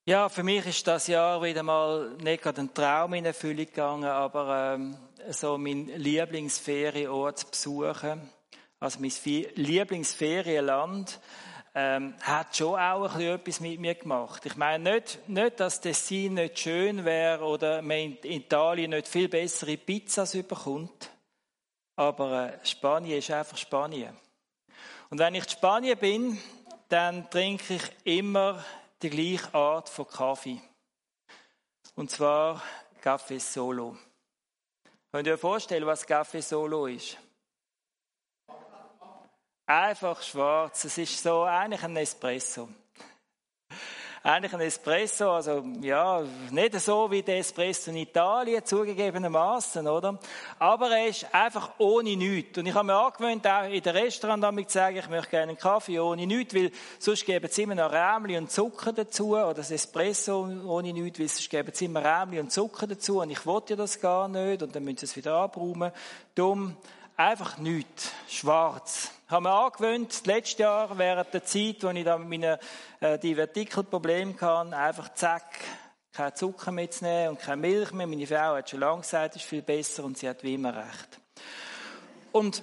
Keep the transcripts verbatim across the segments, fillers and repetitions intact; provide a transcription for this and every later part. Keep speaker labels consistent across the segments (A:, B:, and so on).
A: Ja, für mich ist das Jahr wieder mal nicht gerade ein Traum in Erfüllung gegangen, aber ähm, so mein Lieblingsferienort zu besuchen, also mein Lieblingsferienland, ähm, hat schon auch ein bisschen etwas mit mir gemacht. Ich meine nicht, nicht dass Tessin nicht schön wäre oder man in Italien nicht viel bessere Pizzas bekommt, aber äh, Spanien ist einfach Spanien. Und wenn ich in Spanien bin, dann trinke ich immer die gleiche Art von Kaffee. Und zwar Café Solo. Könnt ihr euch vorstellen, was Café Solo ist? Einfach schwarz. Es ist so eigentlich ein Espresso. Eigentlich ein Espresso, also ja, nicht so wie der Espresso in Italien, zugegebenermaßen, oder? Aber er ist einfach ohne nichts. Und ich habe mir angewöhnt, auch in den Restaurants damit zu sagen, ich möchte gerne einen Kaffee ohne nichts, weil sonst geben sie immer noch Rämli und Zucker dazu, oder das Espresso ohne nichts, weil sonst geben sie immer Rämli und Zucker dazu, und ich wollte ja das gar nicht, und dann müssen sie es wieder abräumen. Dumm. Einfach nichts. Schwarz. Ich habe mir angewöhnt, letztes Jahr, während der Zeit, als ich da mit meinen äh, Divertikelproblemen hatte, einfach zack, kein Zucker mitzunehmen und keine Milch mehr. Meine Frau hat schon lange gesagt, es ist viel besser, und sie hat wie immer recht. Und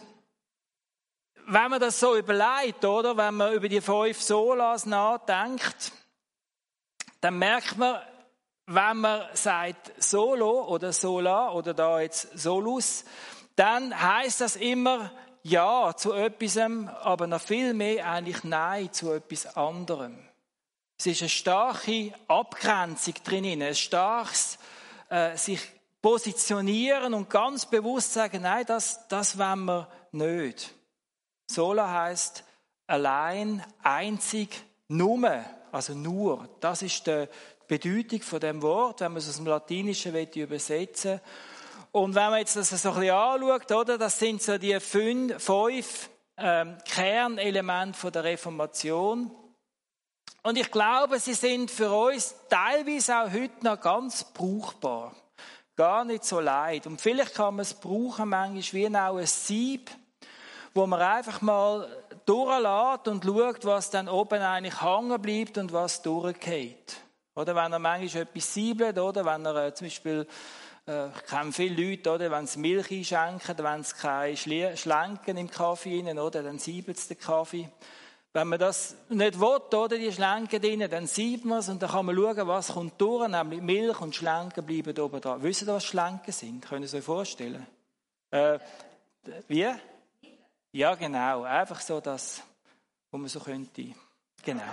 A: wenn man das so überlegt, oder, wenn man über die fünf Solas nachdenkt, dann merkt man, wenn man sagt Solo oder Sola oder da jetzt Solus, dann heisst das immer Ja zu etwas, aber noch viel mehr eigentlich Nein zu etwas anderem. Es ist eine starke Abgrenzung drin, ein starkes äh, sich positionieren und ganz bewusst sagen, nein, das, das wollen wir nicht. Sola heisst allein, einzig, nur, also nur. Das ist die Bedeutung von dem Wort, wenn man es aus dem Latinischen übersetzen will. Und wenn man jetzt das so ein bisschen anschaut, oder, das sind so die fünf, fünf ähm, Kernelemente von der Reformation. Und ich glaube, sie sind für uns teilweise auch heute noch ganz brauchbar. Gar nicht so leid. Und vielleicht kann man es brauchen, manchmal wie auch ein Sieb, wo man einfach mal durchlässt und schaut, was dann oben eigentlich hängen bleibt und was durchgeht. Oder wenn er manchmal etwas siebelt, oder wenn er äh, zum Beispiel Ich kenne viele Leute, oder, wenn sie Milch einschenken, wenn sie keine Schlenken im Kaffee rein, oder, dann siebelt es den Kaffee. Wenn man das nicht will, oder, die Schlenken drin, dann siebt man es und dann kann man schauen, was kommt durch, nämlich Milch und Schlenken bleiben oben dran. Wisst ihr, was Schlenken sind? Könnt ihr es euch vorstellen? Äh, wie? Ja, genau. Einfach so das, wo man so könnte. Genau.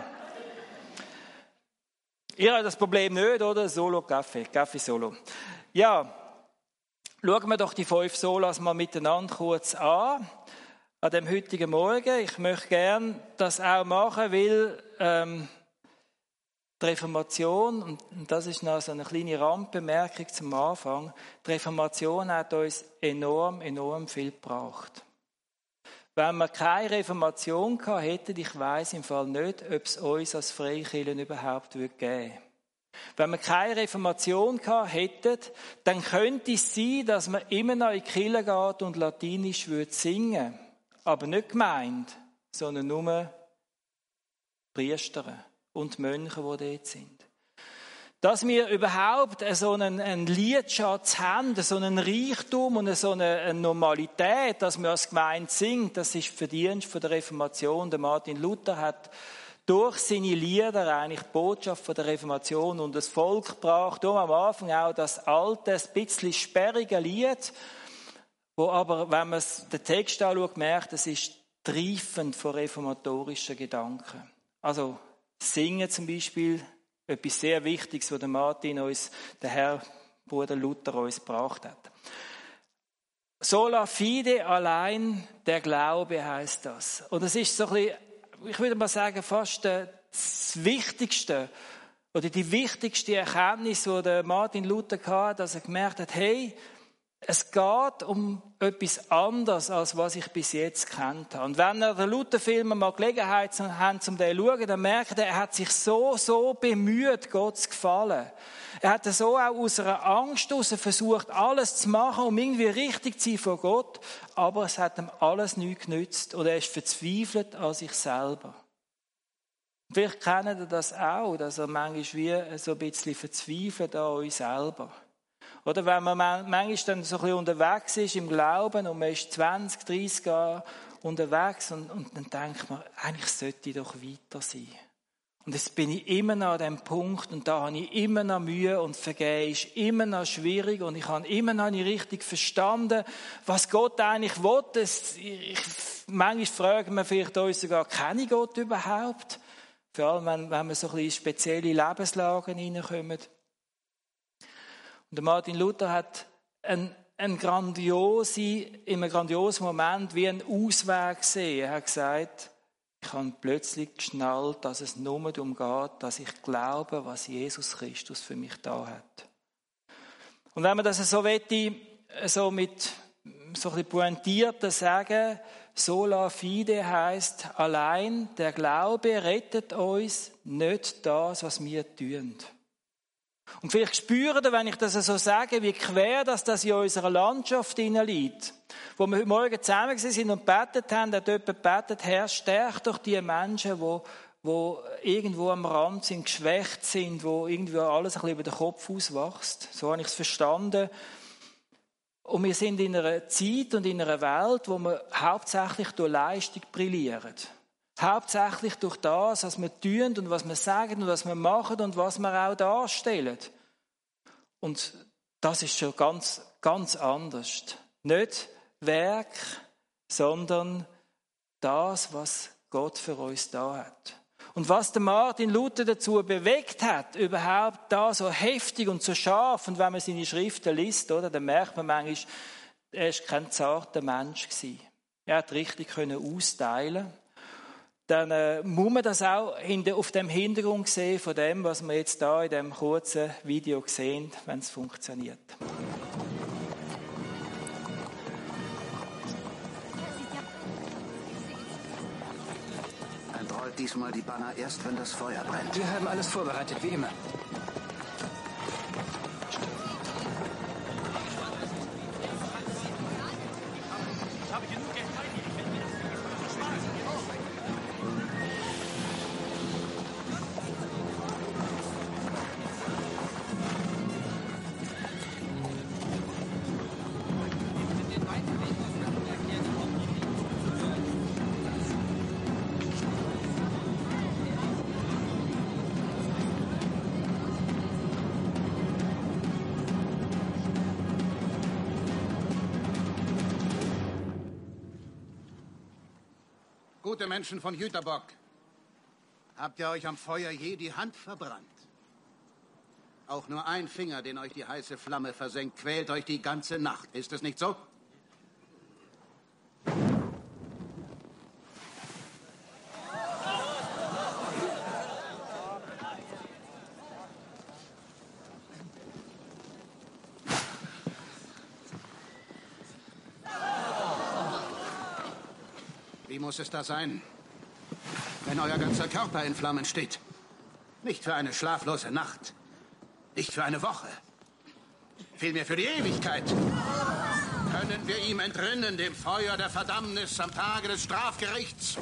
A: Ihr habt das Problem nicht, oder? Solo Kaffee, Kaffee Solo. Ja, schauen wir doch die fünf Solas mal miteinander kurz an, an dem heutigen Morgen. Ich möchte gerne das auch machen, weil ähm, die Reformation, und das ist noch so eine kleine Randbemerkung zum Anfang, die Reformation hat uns enorm, enorm viel gebracht. Wenn wir keine Reformation gehabt hätten, ich weiss im Fall nicht, ob es uns als Freikirchen überhaupt geben würde. Wenn wir keine Reformation gehabt hätten, dann könnte es sein, dass man immer noch in die Kirche geht und Latinisch singen würde. Aber nicht gemeint, sondern nur Priester und Mönche, die dort sind. Dass wir überhaupt so einen, einen Liedschatz haben, so einen Reichtum und so eine, eine Normalität, dass wir als Gemeinde singen, das ist Verdienst von der Reformation. Der Martin Luther hat durch seine Lieder eigentlich die Botschaft von der Reformation und das Volk gebracht. Darum am Anfang auch das alte, ein bisschen sperrige Lied, wo aber, wenn man den Text anschaut, merkt, es ist triefend von reformatorischen Gedanken. Also Singen zum Beispiel, etwas sehr Wichtiges, was der Martin uns, der Herr Bruder Luther uns gebracht hat. Sola fide, allein der Glaube heißt das. Und es ist so ein bisschen, ich würde mal sagen, fast das Wichtigste oder die wichtigste Erkenntnis, die der Martin Luther hatte, dass er gemerkt hat, hey, es geht um etwas anderes, als was ich bis jetzt kennt habe. Und wenn er den Luther-Film mal Gelegenheit haben, um den zu schauen, dann merkt er, er hat sich so, so bemüht, Gott zu gefallen. Er hat so auch aus einer Angst heraus versucht, alles zu machen, um irgendwie richtig zu sein vor Gott. Aber es hat ihm alles nichts genützt. Und er ist verzweifelt an sich selber. Vielleicht kennen ihr das auch, dass er manchmal wie so ein bisschen verzweifelt an uns selber. Oder wenn man manchmal dann so ein bisschen unterwegs ist im Glauben und man ist zwanzig, dreissig Jahre unterwegs und, und dann denkt man, eigentlich sollte ich doch weiter sein. Und jetzt bin ich immer noch an dem Punkt und da habe ich immer noch Mühe und Vergehen ist immer noch schwierig und ich habe immer noch nicht richtig verstanden, was Gott eigentlich will. Das, ich, manchmal fragen wir vielleicht uns sogar, kenne ich Gott überhaupt? Vor allem, wenn, wenn wir so ein bisschen in spezielle Lebenslagen hineinkommen. Und der Martin Luther hat ein, ein grandiose, in einem grandiosen Moment wie einen Ausweg gesehen. Er hat gesagt, ich habe plötzlich geschnallt, dass es nur darum geht, dass ich glaube, was Jesus Christus für mich da hat. Und wenn man das so wette, so mit so ein bisschen pointierter sagen, sola fide heisst, allein der Glaube rettet uns, nicht das, was wir tun. Und vielleicht spüren, wenn ich das so sage, wie quer dass das in unserer Landschaft liegt. Wo wir heute Morgen zusammen sind und gebetet haben, hat jemand gebetet, Herr, stärk doch die Menschen, die, die irgendwo am Rand sind, geschwächt sind, wo irgendwie alles ein bisschen über den Kopf auswächst. So habe ich es verstanden. Und wir sind in einer Zeit und in einer Welt, wo wir hauptsächlich durch Leistung brillieren. Hauptsächlich durch das, was wir tun und was wir sagen und was wir machen und was wir auch darstellen. Und das ist schon ganz, ganz anders. Nicht Werk, sondern das, was Gott für uns da hat. Und was der Martin Luther dazu bewegt hat, überhaupt da so heftig und so scharf, und wenn man seine Schriften liest, oder, dann merkt man manchmal, er war kein zarter Mensch gewesen. Er hat richtig können austeilen. Dann äh, muss man das auch hinter, auf dem Hintergrund sehen von dem, was wir jetzt da in dem kurzen Video sehen, wenn es funktioniert.
B: Rollt diesmal die Banner erst, wenn das Feuer brennt.
C: Wir haben alles vorbereitet, wie immer.
B: Gute Menschen von Jüterbock, habt ihr euch am Feuer je die Hand verbrannt? Auch nur ein Finger, den euch die heiße Flamme versenkt, quält euch die ganze Nacht. Ist es nicht so? Wie muss es da sein, wenn euer ganzer Körper in Flammen steht? Nicht für eine schlaflose Nacht, nicht für eine Woche, vielmehr für die Ewigkeit. Können wir ihm entrinnen, dem Feuer der Verdammnis am Tage des Strafgerichts?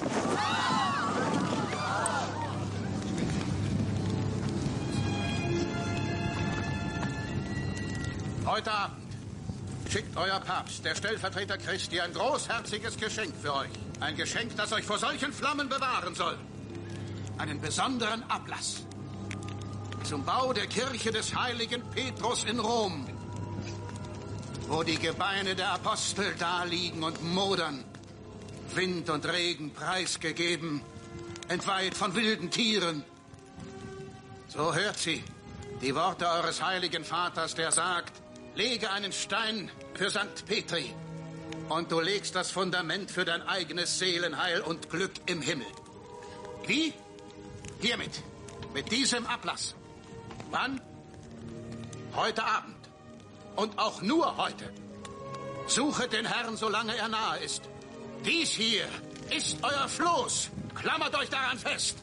B: Heute Abend schickt euer Papst, der Stellvertreter Christi, ein großherziges Geschenk für euch. Ein Geschenk, das euch vor solchen Flammen bewahren soll. Einen besonderen Ablass zum Bau der Kirche des heiligen Petrus in Rom, wo die Gebeine der Apostel daliegen und modern, Wind und Regen preisgegeben, entweiht von wilden Tieren. So hört sie die Worte eures heiligen Vaters, der sagt, lege einen Stein für Sankt Petri und du legst das Fundament für dein eigenes Seelenheil und Glück im Himmel. Wie? Hiermit. Mit diesem Ablass. Wann? Heute Abend. Und auch nur heute. Suchet den Herrn, solange er nahe ist. Dies hier ist euer Floß. Klammert euch daran fest.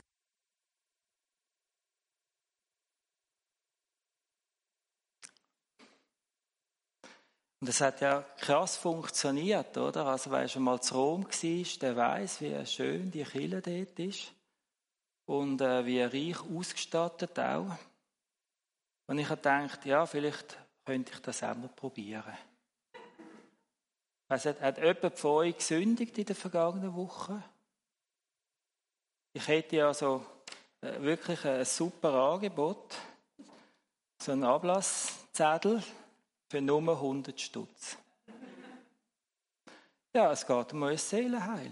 A: Und das hat ja krass funktioniert, oder? Also wer schon mal zu Rom war, der weiss, wie schön die Kirche dort ist. und äh, wie reich ausgestattet auch. Und ich habe gedacht, ja, vielleicht könnte ich das auch mal probieren. Also, hat, hat jemand von euch gesündigt in der vergangenen Woche? Ich hätte ja so äh, wirklich ein super Angebot. So ein Ablasszettel für nur hundert Stutz. Ja, es geht um euer Seelenheil.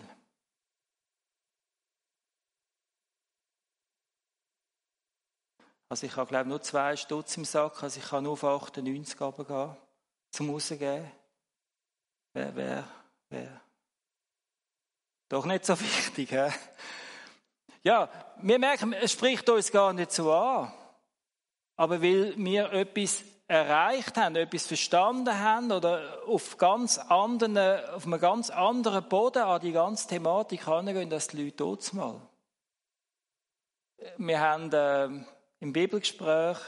A: Also ich habe, glaube ich, nur zwei Stutz im Sack, also ich kann nur auf achtundneunzig runtergehen, zum Rausgeben. Wer, wer, wer? Doch nicht so wichtig, hä? Ja, wir merken, es spricht uns gar nicht so an. Aber weil wir etwas erreicht haben, etwas verstanden haben oder auf, ganz anderen, auf einem ganz anderen Boden an die ganze Thematik herangehen, als die Leute dort mal. Wir haben äh, im Bibelgespräch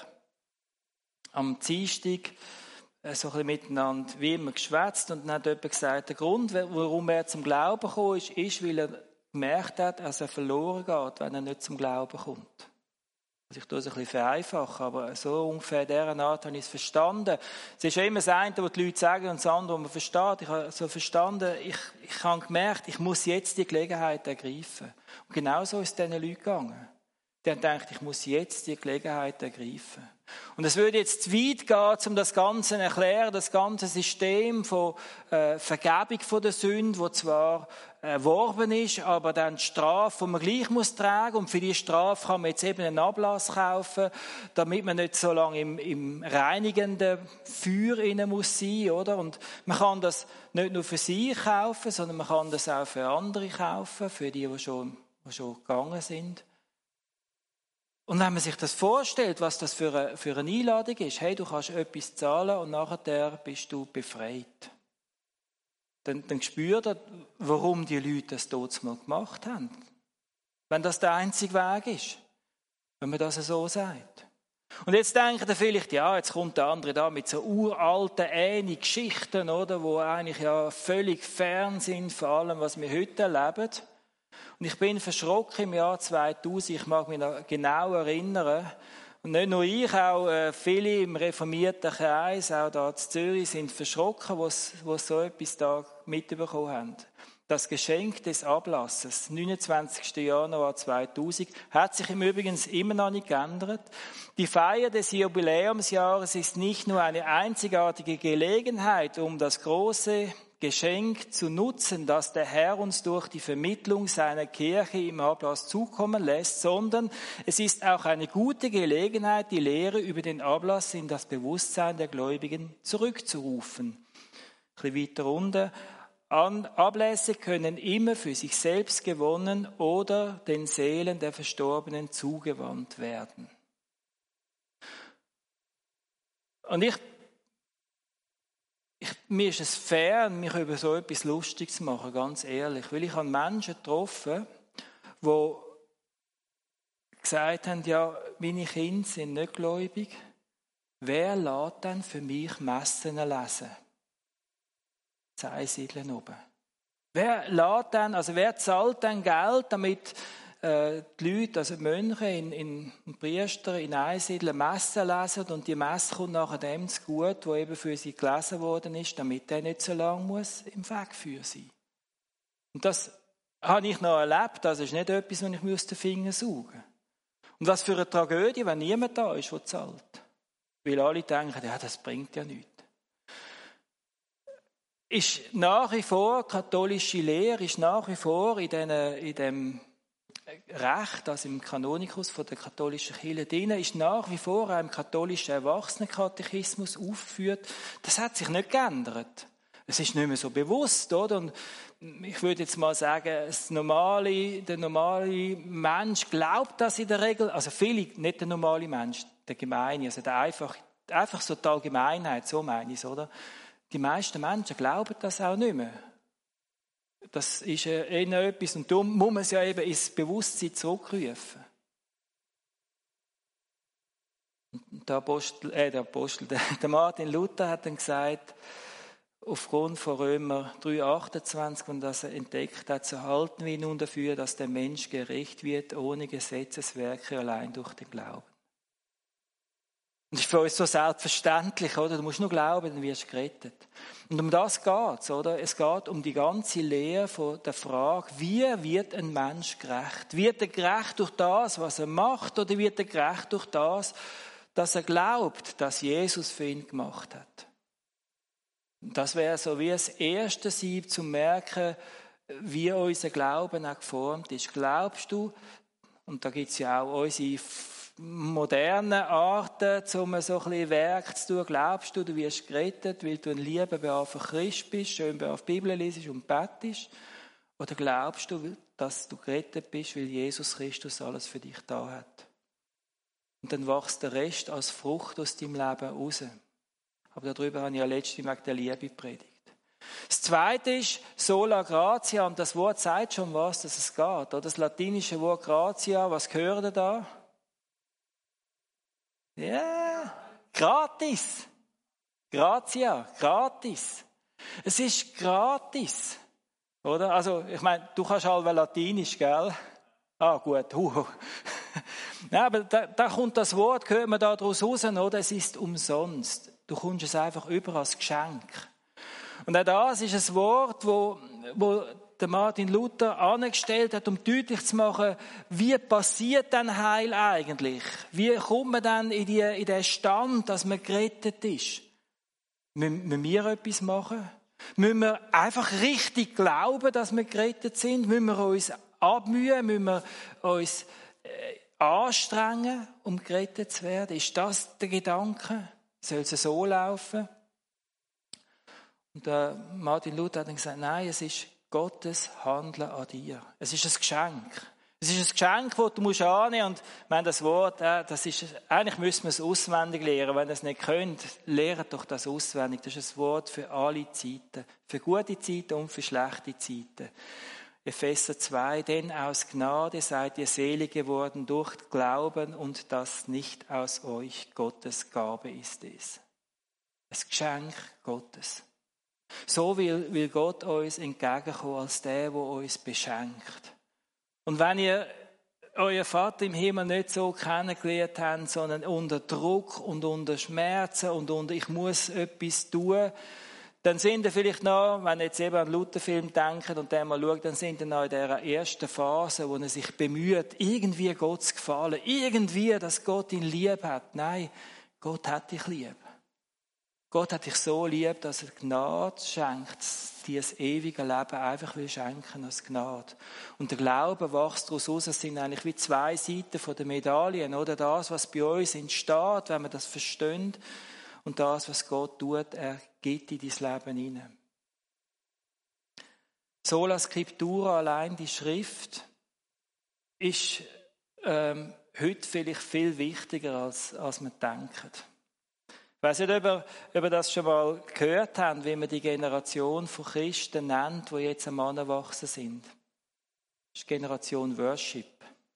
A: am Dienstag äh, so ein bisschen miteinander wie immer geschwätzt und dann hat jemand gesagt, der Grund, warum er zum Glauben gekommen ist, ist, weil er gemerkt hat, dass er verloren geht, wenn er nicht zum Glauben kommt. Also ich tue es ein bisschen vereinfachen, aber so ungefähr in dieser Art habe ich es verstanden. Es ist ja immer das eine, was die Leute sagen, und das andere, was man versteht. Ich habe so verstanden, ich, ich habe gemerkt, ich muss jetzt die Gelegenheit ergreifen. Und genau so ist es diesen Leuten gegangen. Die haben gedacht, ich muss jetzt die Gelegenheit ergreifen. Und es würde jetzt zu weit gehen, um das Ganze zu erklären, das ganze System von äh, Vergebung von der Sünde, wo zwar erworben ist, aber dann die Strafe, die man gleich muss tragen. Und für die Strafe kann man jetzt eben einen Ablass kaufen, damit man nicht so lange im, im reinigenden Feuer rein muss sein, oder? Und man kann das nicht nur für sich kaufen, sondern man kann das auch für andere kaufen, für die, die schon, die schon gegangen sind. Und wenn man sich das vorstellt, was das für eine, für eine Einladung ist, hey, du kannst etwas zahlen und nachher bist du befreit. Dann, dann spürt er, warum die Leute das dort mal gemacht haben. Wenn das der einzige Weg ist. Wenn man das so sagt. Und jetzt denkt er vielleicht, ja, jetzt kommt der andere da mit so uralten, ähnlichen Geschichten, oder, wo eigentlich ja völlig fern sind von allem, was wir heute erleben. Und ich bin verschrocken im Jahr zweitausend, ich mag mich noch genau erinnern. Und nicht nur ich, auch äh, viele im reformierten Kreis, auch da in Zürich, sind verschrocken, wo sie so etwas da mitbekommen haben. Das Geschenk des Ablasses, neunundzwanzigsten Januar zweitausend, hat sich im Übrigen immer noch nicht geändert. Die Feier des Jubiläumsjahres ist nicht nur eine einzigartige Gelegenheit, um das große Geschenk zu nutzen, das der Herr uns durch die Vermittlung seiner Kirche im Ablass zukommen lässt, sondern es ist auch eine gute Gelegenheit, die Lehre über den Ablass in das Bewusstsein der Gläubigen zurückzurufen. Ein bisschen weiter runter. Ablässe können immer für sich selbst gewonnen oder den Seelen der Verstorbenen zugewandt werden. Und ich Ich, mir ist es fern, mich über so etwas lustig zu machen, ganz ehrlich. Weil ich habe Menschen getroffen, die gesagt haben, ja, meine Kinder sind nicht gläubig. Wer lässt denn für mich Messen lesen? Das Einsiedeln oben. Wer lässt denn, also wer zahlt denn Geld, damit die Leute, also die Mönche in, in, in Priester in Einsiedeln Messen lesen und die Messe kommt nachher dem zu gut, wo eben für sie gelesen worden ist, damit der nicht so lange muss im Wegfeuer sein. Und das habe ich noch erlebt, das ist nicht etwas, was ich mir aus den Fingern saugen. Und was für eine Tragödie, wenn niemand da ist, der zahlt. Weil alle denken, ja, das bringt ja nichts. Ist nach wie vor, katholische Lehre ist nach wie vor in, den, in dem Recht, also im Kanonikus von der katholischen Kirche drin, ist nach wie vor auch im katholischen Erwachsenenkatechismus aufgeführt. Das hat sich nicht geändert. Es ist nicht mehr so bewusst, oder? Und ich würde jetzt mal sagen, das normale, der normale Mensch glaubt das in der Regel, also viele, nicht der normale Mensch, der Gemeine, also der einfach, einfach so die Allgemeinheit, so meine ich es, oder? Die meisten Menschen glauben das auch nicht mehr. Das ist eher etwas, und darum muss man es ja eben ins Bewusstsein zurückrufen. Der Apostel, äh, der Apostel, der, der Martin Luther hat dann gesagt, aufgrund von Römer drei achtundzwanzig, und das er entdeckt hat, so halten wir nun dafür, dass der Mensch gerecht wird, ohne Gesetzeswerke, allein durch den Glauben. Und das ist für uns so selbstverständlich, oder? Du musst nur glauben, dann wirst du gerettet. Und um das geht's, oder? Es geht um die ganze Lehre von der Frage, wie wird ein Mensch gerecht? Wird er gerecht durch das, was er macht, oder wird er gerecht durch das, dass er glaubt, dass Jesus für ihn gemacht hat? Das wäre so wie das erste Sieb, zu merken, wie unser Glauben auch geformt ist. Glaubst du, und da gibt es ja auch unsere moderne Arten, um so ein bisschen Werk zu tun, glaubst du, du wirst gerettet, weil du ein lieber, braver Christ bist, schön brav Bibel liest und betest? Oder glaubst du, dass du gerettet bist, weil Jesus Christus alles für dich da hat? Und dann wächst der Rest als Frucht aus deinem Leben raus. Aber darüber habe ich ja letztes Mal der Liebe predigt. Das Zweite ist sola gratia, und das Wort sagt schon was, dass es geht. Oder? Das latinische Wort gratia, was gehört ihr da? Ja, yeah. Gratis. Gratia, gratis. Es ist gratis. Oder? Also, ich meine, du kannst halb Latinisch, gell? Ah, gut. Uh. Ja, aber da, da kommt das Wort, hört man da draus raus, oder? Es ist umsonst. Du kommst es einfach über als Geschenk. Und auch das ist ein Wort, wo, wo der Martin Luther angestellt hat, um deutlich zu machen, wie passiert denn Heil eigentlich? Wie kommt man dann in, die, in den Stand, dass man gerettet ist? Müssen, müssen wir etwas machen? Müssen wir einfach richtig glauben, dass wir gerettet sind? Müssen wir uns abmühen? Müssen wir uns äh, anstrengen, um gerettet zu werden? Ist das der Gedanke? Soll es so laufen? Und äh, Martin Luther hat dann gesagt, nein, es ist Gottes Handeln an dir. Es ist ein Geschenk. Es ist ein Geschenk, das du musst annehmen musst. Und ich meine, das Wort, äh, das ist, eigentlich müssen wir es auswendig lernen. Wenn ihr es nicht könnt, lernt doch das auswendig. Das ist ein Wort für alle Zeiten. Für gute Zeiten und für schlechte Zeiten. Epheser zwei, denn aus Gnade seid ihr selig geworden durch Glauben, und das nicht aus euch, Gottes Gabe ist es. Ein Geschenk Gottes. So will, will Gott uns entgegenkommen als der, der uns beschenkt. Und wenn ihr euren Vater im Himmel nicht so kennengelernt habt, sondern unter Druck und unter Schmerzen und unter ich muss etwas tun, dann sind ihr vielleicht noch, wenn ihr jetzt eben an den Lutherfilm denkt und den mal schaut, dann sind ihr noch in dieser ersten Phase, wo er sich bemüht, irgendwie Gott zu gefallen, irgendwie, dass Gott ihn lieb hat. Nein, Gott hat dich lieb. Gott hat dich so lieb, dass er Gnade schenkt, dir das ewige Leben einfach will schenken als Gnade. Und der Glaube wächst daraus aus, es sind eigentlich wie zwei Seiten von der Medaillen, oder? Das, was bei uns entsteht, wenn wir das verstehen, und das, was Gott tut, er gibt in dein Leben hinein. Sola Scriptura, allein die Schrift, ist ähm, heute vielleicht viel wichtiger, als, als wir denken. Ich weiss nicht, ob ihr, ob ihr das schon mal gehört habt, wie man die Generation von Christen nennt, die jetzt am Heranwachsen sind. Das ist Generation Worship.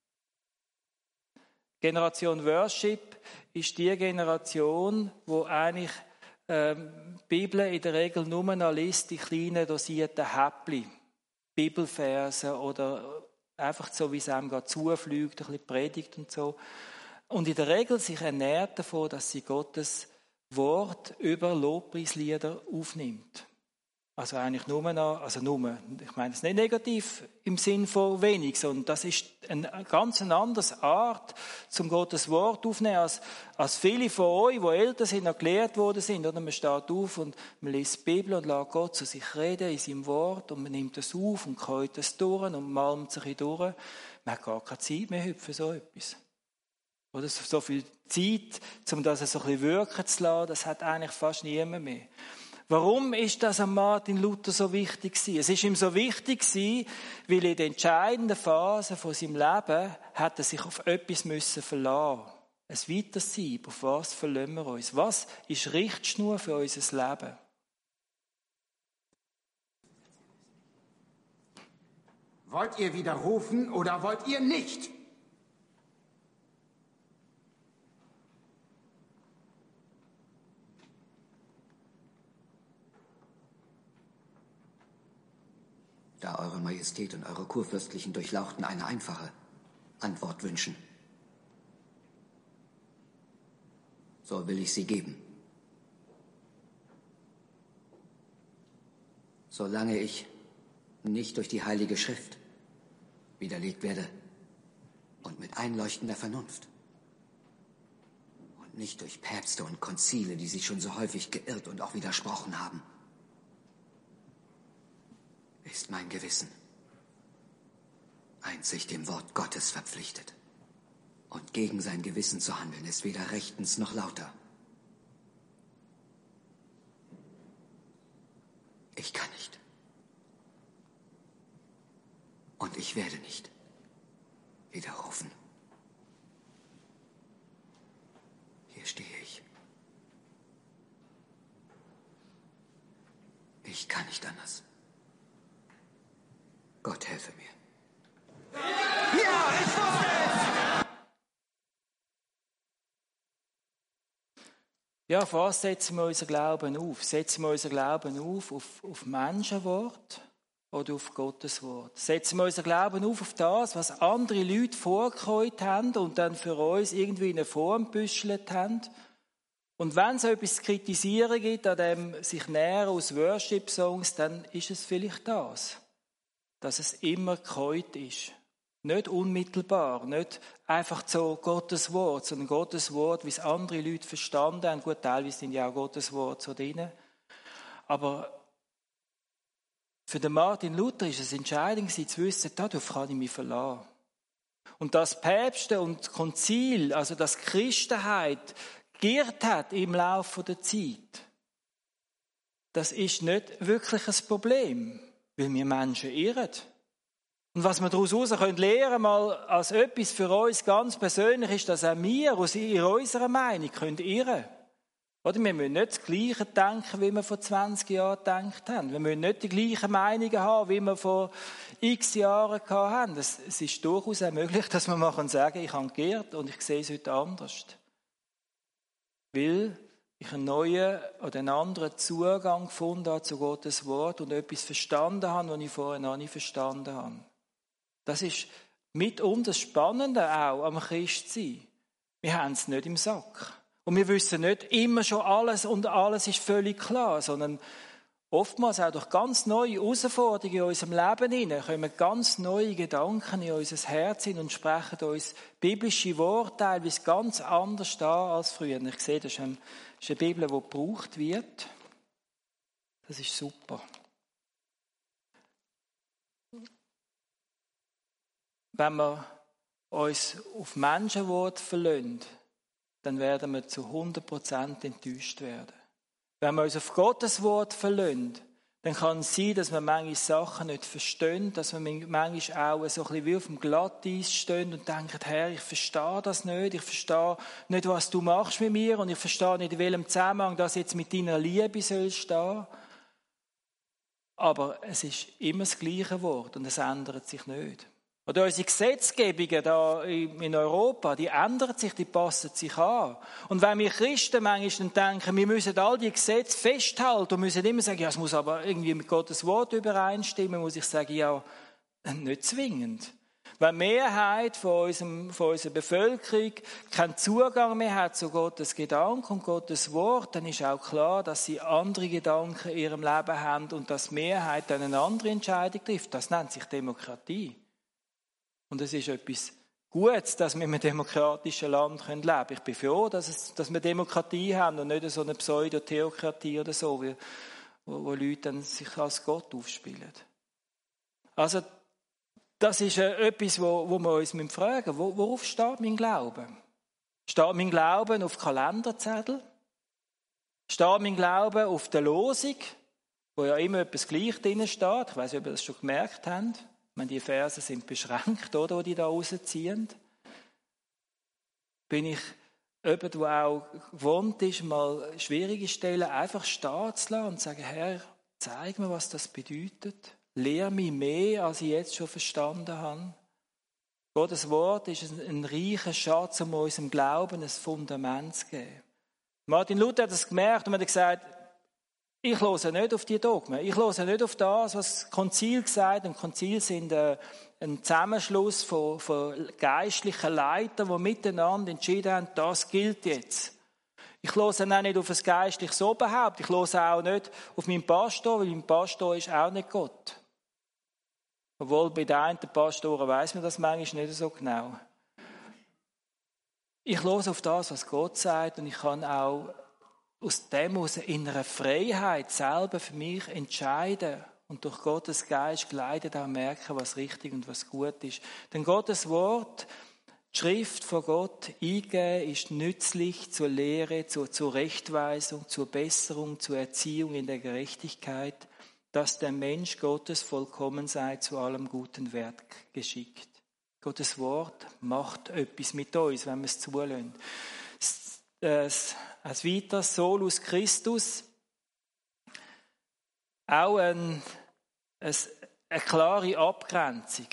A: Generation Worship ist die Generation, wo eigentlich ähm, die Bibel in der Regel nur noch liest, die kleinen dosierten Häppchen, Bibelverse oder einfach so, wie es einem gerade zufliegt, ein bisschen Predigt und so. Und in der Regel sich ernährt davon, dass sie Gottes Wort über Lobpreislieder aufnimmt. Also eigentlich nur noch, also nur, ich meine es nicht negativ im Sinn von wenig, sondern das ist eine ganz andere Art, zum Gottes Wort aufzunehmen, als, als viele von euch, die älter sind, noch gelehrt worden sind. Oder man steht auf und man liest die Bibel und lässt Gott zu sich reden in seinem Wort und man nimmt das auf und käut das durch und malmt sich durch. Man hat gar keine Zeit mehr heute für so etwas. Oder so viel Zeit, um das so ein bisschen wirken zu lassen, das hat eigentlich fast niemand mehr. Warum ist das an Martin Luther so wichtig gewesen? Es ist ihm so wichtig gewesen, weil in der entscheidenden Phase von seinem Leben hat er sich auf etwas müssen verlassen. Ein weiteres Sein, auf was verlassen wir uns? Was ist Richtschnur für unser Leben?
B: Wollt ihr widerrufen oder wollt ihr nicht?
C: da Eure Majestät und eure Kurfürstlichen Durchlauchten eine einfache Antwort wünschen. So will ich sie geben. Solange ich nicht durch die Heilige Schrift widerlegt werde und mit einleuchtender Vernunft und nicht durch Päpste und Konzile, die sich schon so häufig geirrt und auch widersprochen haben, ist mein Gewissen einzig dem Wort Gottes verpflichtet. Und gegen sein Gewissen zu handeln, ist weder rechtens noch lauter. Ich kann nicht. Und ich werde nicht widerrufen. Hier stehe ich. Ich kann nicht anders. Gott helfe mir.
D: Ja, ich wusste es!
A: Ja, auf was setzen wir unseren Glauben auf? Setzen wir unseren Glauben auf, auf, auf Menschenwort oder auf Gottes Wort? Setzen wir unseren Glauben auf, auf das, was andere Leute vorgekäut haben und dann für uns irgendwie in eine Form gebüschelt haben? Und wenn es etwas zu kritisieren gibt, an dem sich näher aus Worship-Songs, dann ist es vielleicht das, dass es immer gekäut ist. Nicht unmittelbar, nicht einfach so Gottes Wort, sondern Gottes Wort, wie es andere Leute verstanden haben. Gut, teilweise sind ja auch Gottes Wort so drin. Aber für den Martin Luther ist es entscheidend, zu wissen, darauf kann ich mich verlassen. Und dass Päpste und Konzil, also dass Christenheit geirrt hat im Laufe der Zeit, das ist nicht wirklich ein Problem, weil wir Menschen irren. Und was wir daraus lernen können, mal als etwas für uns ganz persönlich, ist, dass auch wir aus unserer Meinung können irren können. Oder wir müssen nicht das Gleiche denken, wie wir vor zwanzig Jahren gedacht haben. Wir müssen nicht die gleichen Meinungen haben, wie wir vor x Jahren hatten. Es, es ist durchaus auch möglich, dass wir mal sagen, ich habe geirrt und ich sehe es heute anders. Weil ich einen neuen oder einen anderen Zugang gefunden habe zu Gottes Wort und etwas verstanden habe, was ich vorher noch nicht verstanden habe. Das ist mitunter das Spannende auch am Christsein. Wir haben es nicht im Sack. Und wir wissen nicht immer schon alles und alles ist völlig klar, sondern oftmals auch durch ganz neue Herausforderungen in unserem Leben hinein kommen ganz neue Gedanken in unser Herz hin und sprechen uns biblische Worte teilweise ganz anders da als früher. Ich sehe, das ist eine, das ist eine Bibel, die gebraucht wird. Das ist super. Wenn wir uns auf Menschenwort verlassen, dann werden wir zu hundert Prozent enttäuscht werden. Wenn wir uns auf Gottes Wort verlassen, dann kann es sein, dass wir manche Sachen nicht verstehen, dass wir manchmal auch so ein bisschen wie auf dem Glatteis stehen und denken, Herr, ich verstehe das nicht, ich verstehe nicht, was du machst mit mir und ich verstehe nicht, in welchem Zusammenhang das jetzt mit deiner Liebe soll stehen. Aber es ist immer das gleiche Wort und es ändert sich nicht. Oder unsere Gesetzgebungen da in Europa, die ändern sich, die passen sich an. Und wenn wir Christen manchmal denken, wir müssen all die Gesetze festhalten und müssen immer sagen, ja, es muss aber irgendwie mit Gottes Wort übereinstimmen, muss ich sagen, ja, nicht zwingend. Wenn die Mehrheit von, unserem, von unserer Bevölkerung keinen Zugang mehr hat zu Gottes Gedanken und Gottes Wort, dann ist auch klar, dass sie andere Gedanken in ihrem Leben haben und dass die Mehrheit dann eine andere Entscheidung trifft. Das nennt sich Demokratie. Und es ist etwas Gutes, dass wir in einem demokratischen Land leben können. Ich bin froh, dass, es, dass wir Demokratie haben und nicht so eine Pseudotheokratie oder so, wo, wo Leute dann sich als Gott aufspielen. Also, das ist etwas, wo, wo wir uns fragen müssen. Worauf steht mein Glaube? Steht mein Glaube auf Kalenderzettel? Steht mein Glaube auf der Losung, wo ja immer etwas gleich drin steht? Ich weiss nicht, ob ihr das schon gemerkt habt. Ich meine, die Verse sind beschränkt, oder, die da rausziehen. Bin ich jemand, der auch gewohnt ist, mal schwierige Stellen einfach stehen zu lassen und zu sagen, Herr, zeig mir, was das bedeutet. Lehre mich mehr, als ich jetzt schon verstanden habe. Gottes Wort ist ein, ein reicher Schatz, um unserem Glauben ein Fundament zu geben. Martin Luther hat das gemerkt und hat gesagt, Ich höre nicht auf die Dogmen. Ich höre nicht auf das, was das Konzil gesagt hat. Und Konzil sind äh, ein Zusammenschluss von, von geistlichen Leitern, die miteinander entschieden haben, das gilt jetzt. Ich höre auch nicht auf ein geistliches Oberhaupt. Ich höre auch nicht auf meinen Pastor, weil mein Pastor ist auch nicht Gott. Obwohl bei den einen Pastoren weiss man das manchmal nicht so genau. Ich höre auf das, was Gott sagt, und ich kann auch aus dem heraus in einer Freiheit selber für mich entscheiden und durch Gottes Geist geleitet auch merken, was richtig und was gut ist. Denn Gottes Wort, die Schrift von Gott eingeben, ist nützlich zur Lehre, zur Zurechtweisung, zur Besserung, zur Erziehung in der Gerechtigkeit, dass der Mensch Gottes vollkommen sei, zu allem guten Werk geschickt. Gottes Wort macht etwas mit uns, wenn wir es zulassen. Als weiteres Solus Christus, auch ein, ein, eine klare Abgrenzung.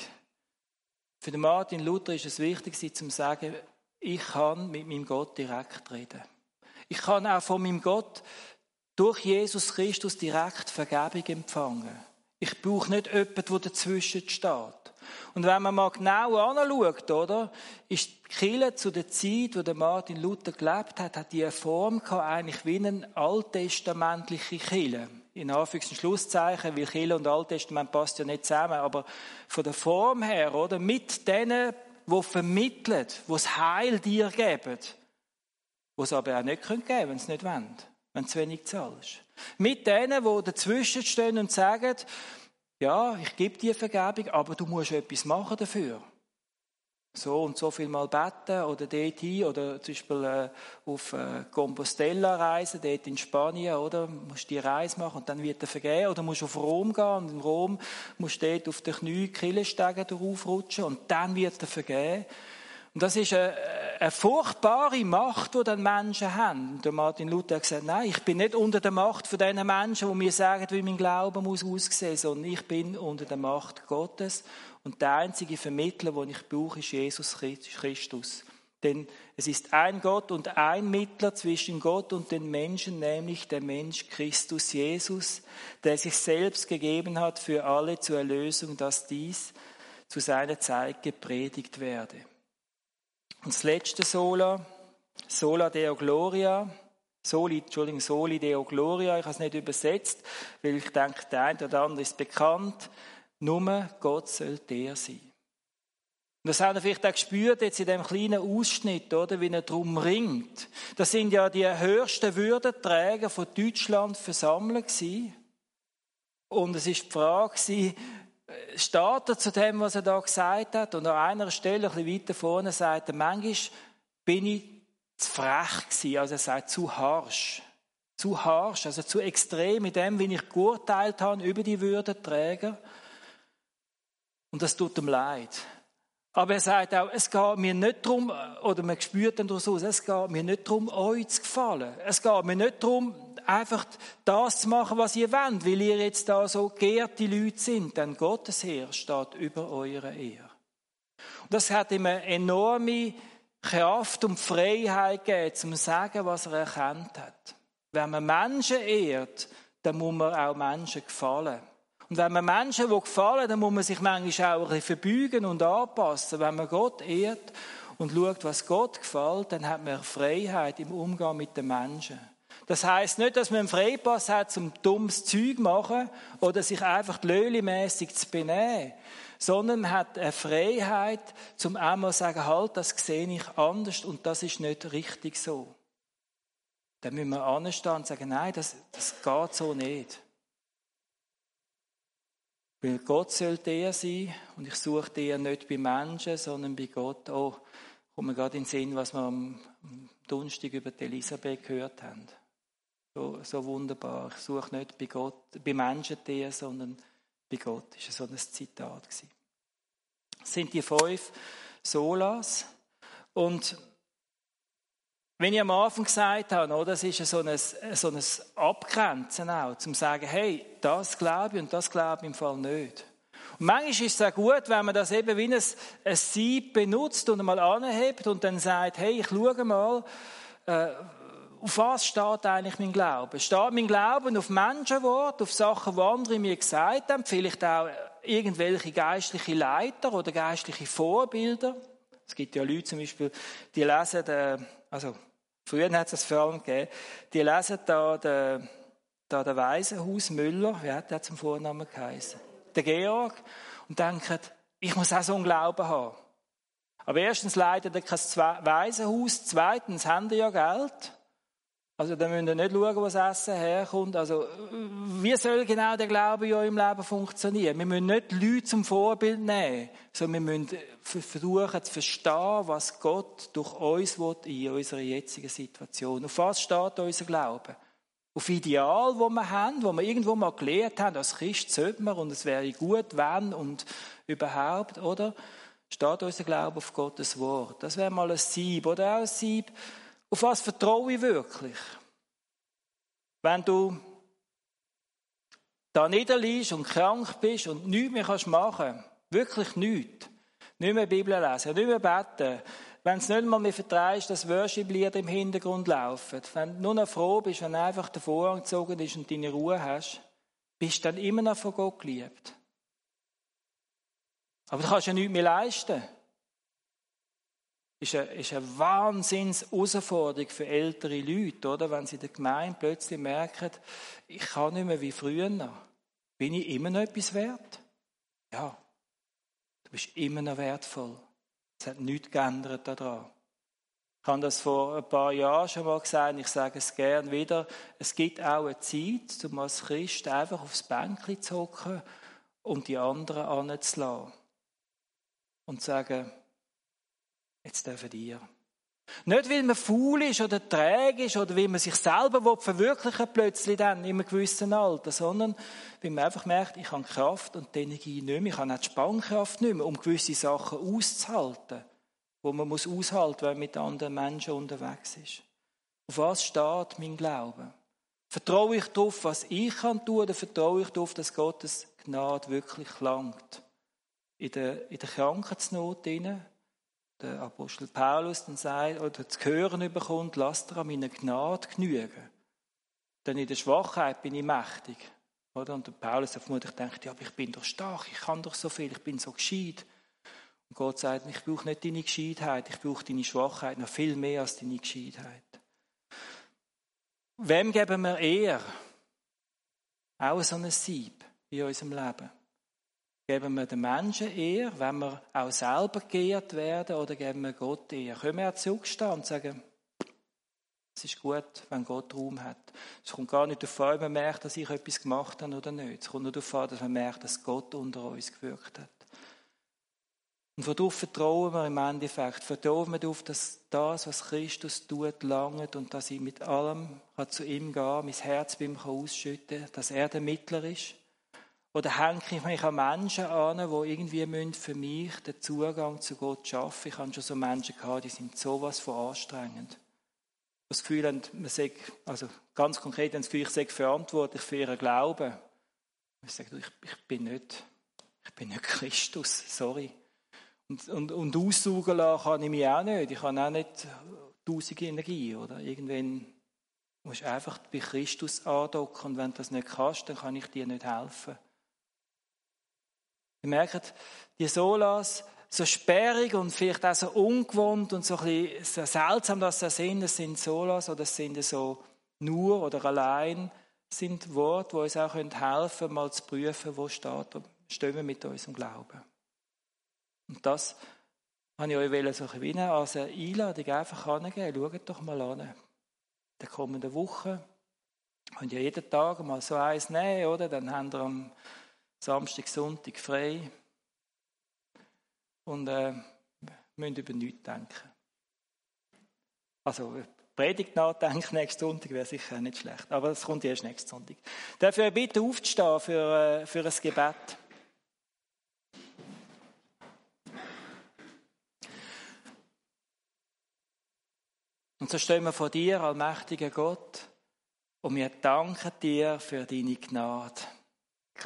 A: Für den Martin Luther ist es wichtig, zu sagen, ich kann mit meinem Gott direkt reden. Ich kann auch von meinem Gott durch Jesus Christus direkt Vergebung empfangen. Ich brauche nicht jemanden, der dazwischen steht. Und wenn man mal genau anschaut, oder, ist die Kirche zu der Zeit, wo der Martin Luther gelebt hat, hat die eine Form gehabt, eigentlich wie eine alttestamentliche Kirche. In Anführungs- und Schlusszeichen, weil Kirche und Alttestament passt ja nicht zusammen, aber von der Form her, oder, mit denen, die vermitteln, die das Heil dir geben, die es aber auch nicht geben können, wenn sie nicht wollen, wenn du zu wenig zahlst. Mit denen, die dazwischen stehen und sagen, ja, ich gebe dir Vergebung, aber du musst etwas machen dafür. So und so viel mal beten oder dort hin oder zum Beispiel äh, auf äh, Compostela reisen, dort in Spanien, oder? Du musst die Reise machen und dann wird er vergeben. Oder du musst auf Rom gehen und in Rom musst du dort auf den Knie Kirchenstegen draufrutschen und dann wird er vergeben. Und das ist eine, eine furchtbare Macht, die dann Menschen haben. Und der Martin Luther hat gesagt, nein, ich bin nicht unter der Macht von diesen Menschen, die mir sagen, wie mein Glauben muss aussehen, sondern ich bin unter der Macht Gottes. Und der einzige Vermittler, den ich brauche, ist Jesus Christus. Denn es ist ein Gott und ein Mittler zwischen Gott und den Menschen, nämlich der Mensch Christus Jesus, der sich selbst gegeben hat für alle zur Erlösung, dass dies zu seiner Zeit gepredigt werde. Und das letzte Sola, Sola Deo Gloria, Soli, Entschuldigung, Soli Deo Gloria, ich habe es nicht übersetzt, weil ich denke, der eine oder andere ist bekannt, nur Gott soll der sein. Und das haben wir vielleicht auch gespürt jetzt in dem kleinen Ausschnitt, oder, wie er darum ringt. Das sind ja die höchsten Würdenträger von Deutschland versammelt gewesen. Und es ist die Frage gewesen, steht er zu dem, was er da gesagt hat? Und an einer Stelle, ein bisschen weiter vorne, sagt er, manchmal bin ich zu frech gewesen. Also er sagt, zu harsch. Zu harsch, also zu extrem in dem, wie ich geurteilt habe über die Würdenträger. Und das tut ihm leid. Aber er sagt auch, es geht mir nicht darum, oder man spürt dann daraus aus, es geht mir nicht darum, euch zu gefallen. Es geht mir nicht darum, einfach das zu machen, was ihr wollt, weil ihr jetzt da so geehrte Leute sind. Denn Gottes Heer steht über eure Ehre. Und das hat ihm eine enorme Kraft und Freiheit gegeben, um zu sagen, was er erkannt hat. Wenn man Menschen ehrt, dann muss man auch Menschen gefallen. Und wenn man Menschen gefallen, dann muss man sich manchmal auch ein bisschen verbeugen und anpassen. Wenn man Gott ehrt und schaut, was Gott gefällt, dann hat man Freiheit im Umgang mit den Menschen. Das heisst nicht, dass man einen Freipass hat, zum dummes Zeug zu machen oder sich einfach löhlimässig zu benehmen, sondern man hat eine Freiheit, zum einmal zu sagen, halt, das sehe ich anders und das ist nicht richtig so. Dann müssen wir anstehen und sagen, nein, das, das geht so nicht. Weil Gott soll der sein und ich suche den nicht bei Menschen, sondern bei Gott. Oh, kommt mir gerade in den Sinn, was wir am Donnerstag über die Elisabeth gehört haben. So, so wunderbar. Ich suche nicht bei Gott, bei Menschen den, sondern bei Gott. Das war so ein Zitat. Das sind die fünf Solas. Und wenn ich am Anfang gesagt habe, oder, das ist so ein, so ein Abgrenzen auch, zum zu sagen, hey, das glaube ich und das glaube ich im Fall nicht. Und manchmal ist es auch gut, wenn man das eben wie ein, ein Sieb benutzt und einmal anhebt und dann sagt, hey, ich schaue mal, äh, auf was steht eigentlich mein Glaube? Steht mein Glauben auf Menschenwort, auf Sachen, die andere mir gesagt haben, vielleicht auch irgendwelche geistliche Leiter oder geistliche Vorbilder? Es gibt ja Leute zum Beispiel, die lesen, den, also früher hat es das vor allem gegeben, die lesen da den, da den Waisenhaus Müller, wie hat der zum Vornamen geheißen? Der Georg, und denken, ich muss auch so einen Glauben haben. Aber erstens leidet er kein Waisenhaus, zweitens haben die ja Geld. Also da müsst ihr nicht schauen, wo das Essen herkommt. Also wie soll genau der Glaube in eurem Leben funktionieren? Wir müssen nicht Leute zum Vorbild nehmen, sondern wir müssen versuchen zu verstehen, was Gott durch uns will in unserer jetzigen Situation. Auf was steht unser Glaube? Auf Ideal, wo wir haben, wo wir irgendwo mal gelernt haben, als Christ sollte man und es wäre gut, wenn und überhaupt, oder? Steht unser Glaube auf Gottes Wort? Das wäre mal ein Sieb oder auch ein Sieb. Auf was vertraue ich wirklich? Wenn du da niederliegst und krank bist und nichts mehr machen kannst, wirklich nichts, nicht mehr Bibel lesen, nicht mehr beten, wenn es nicht mal mehr vertreibst, dass Worship-Lieder im Hintergrund laufen, wenn du nur noch froh bist, wenn einfach der Vorhang gezogen ist und deine Ruhe hast, bist du dann immer noch von Gott geliebt. Aber du kannst ja nichts mehr leisten. Das ist eine, ist eine Wahnsinns-Herausforderung für ältere Leute, oder? Wenn sie in der Gemeinde plötzlich merken, ich kann nicht mehr wie früher. Bin ich immer noch etwas wert? Ja, du bist immer noch wertvoll. Es hat nichts geändert daran. Ich habe das vor ein paar Jahren schon mal gesagt, ich sage es gern wieder. Es gibt auch eine Zeit, um als Christ einfach aufs Bänkchen zu hocken und die anderen anzulassen. Und zu sagen, jetzt dürfen ihr. Nicht, weil man faul ist oder träge ist oder weil man sich selber verwirklichen will, plötzlich dann in einem gewissen Alter, sondern weil man einfach merkt, ich habe Kraft und die Energie nicht mehr, ich habe auch die Spannkraft nicht mehr, um gewisse Sachen auszuhalten, die man muss aushalten, wenn man mit anderen Menschen unterwegs ist. Auf was steht mein Glaube? Vertraue ich darauf, was ich kann tun, oder vertraue ich darauf, dass Gottes Gnade wirklich langt? In der, in der Krankheitsnot hinein, der Apostel Paulus dann sagt, oder zu hören bekommt, lasst dir an meiner Gnade genügen. Denn in der Schwachheit bin ich mächtig. Oder? Und der Paulus hat vermutlich gedacht, ja, aber ich bin doch stark, ich kann doch so viel, ich bin so gescheit. Und Gott sagt, ich brauche nicht deine Gescheitheit, ich brauche deine Schwachheit noch viel mehr als deine Gescheitheit. Wem geben wir eher? Auch so ein Sieb in unserem Leben. Geben wir den Menschen eher, wenn wir auch selber geehrt werden, oder geben wir Gott eher? Können wir auch zurückstehen und sagen, es ist gut, wenn Gott Raum hat. Es kommt gar nicht darauf an, ob man merkt, dass ich etwas gemacht habe oder nicht. Es kommt nur darauf an, dass man merkt, dass Gott unter uns gewirkt hat. Und worauf vertrauen wir im Endeffekt? Vertrauen wir darauf, dass das, was Christus tut, langt und dass ich mit allem zu ihm gehen kann, mein Herz bei ihm ausschütten kann, dass er der Mittler ist? Oder hänge ich mich an Menschen an, die irgendwie für mich den Zugang zu Gott schaffen? Ich habe schon so Menschen gehabt, die sind sowas von anstrengend. Das Gefühl haben, man sei, also ganz konkret haben das Gefühl, ich sei verantwortlich für ihren Glauben. Ich sage, ich, ich bin nicht, ich bin nicht Christus, sorry. Und, und, und aussaugen lassen kann ich mich auch nicht. Ich habe auch nicht tausend Energie, oder? Irgendwann musst du einfach bei Christus andocken und wenn du das nicht kannst, dann kann ich dir nicht helfen. Ihr merkt, die Solas, so sperrig und vielleicht auch so ungewohnt und so ein bisschen so seltsam, dass sie sind, das sind Solas oder das sind so nur oder allein, sind Worte, die uns auch helfen können, mal zu prüfen, wo steht, stehen wir mit unserem Glauben. Und das wollte ich euch so ein bisschen als eine Einladung einfach angeben. Schaut doch mal an. In der kommenden Woche könnt ihr jeden Tag mal so eins nehmen, oder? Dann habt ihr am Samstag, Sonntag frei und äh, müsst über nichts denken. Also Predigt nachdenken nächsten Sonntag wäre sicher nicht schlecht, aber das kommt erst nächsten Sonntag. Dafür bitte aufzustehen für, äh, für ein Gebet. Und so stehen wir vor dir, allmächtiger Gott, und wir danken dir für deine Gnade.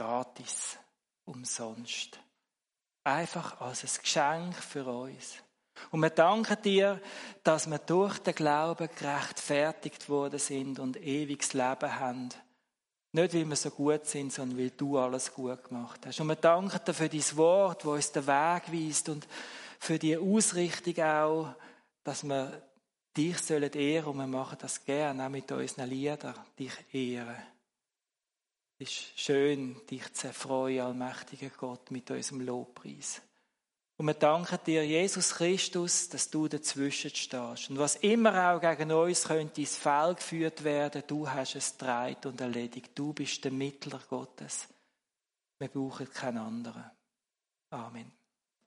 A: Gratis, umsonst. Einfach als ein Geschenk für uns. Und wir danken dir, dass wir durch den Glauben gerechtfertigt worden sind und ewiges Leben haben. Nicht, weil wir so gut sind, sondern weil du alles gut gemacht hast. Und wir danken dir für dein Wort, das uns den Weg weist und für die Ausrichtung auch, dass wir dich sollen ehren und wir machen das gerne, auch mit unseren Liedern, dich ehren. Es ist schön, dich zu erfreuen, allmächtiger Gott, mit unserem Lobpreis. Und wir danken dir, Jesus Christus, dass du dazwischen stehst. Und was immer auch gegen uns könnte ins Feld geführt werden, du hast es getragen und erledigt. Du bist der Mittler Gottes. Wir brauchen keinen anderen. Amen.